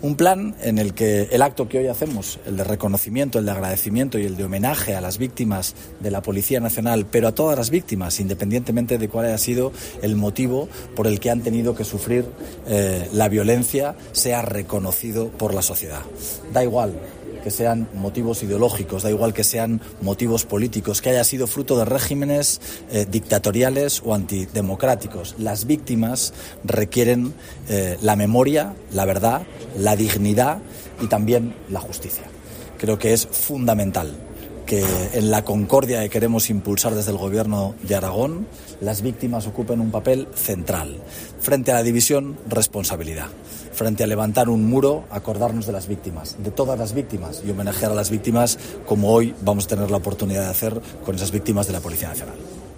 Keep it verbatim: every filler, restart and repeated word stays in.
Un plan en el que el acto que hoy hacemos, el de reconocimiento, el de agradecimiento y el de homenaje a las víctimas de la Policía Nacional, pero a todas las víctimas, independientemente de cuál haya sido el motivo por el que han tenido que sufrir eh, la violencia, sea reconocido por la sociedad. Da igual que sean motivos ideológicos, da igual que sean motivos políticos, que haya sido fruto de regímenes eh, dictatoriales o antidemocráticos. Las víctimas requieren eh, la memoria, la verdad, la dignidad y también la justicia. Creo que es fundamental que en la concordia que queremos impulsar desde el Gobierno de Aragón, las víctimas ocupen un papel central. Frente a la división, responsabilidad. Frente a levantar un muro, acordarnos de las víctimas, de todas las víctimas, y homenajear a las víctimas como hoy vamos a tener la oportunidad de hacer con esas víctimas de la Policía Nacional.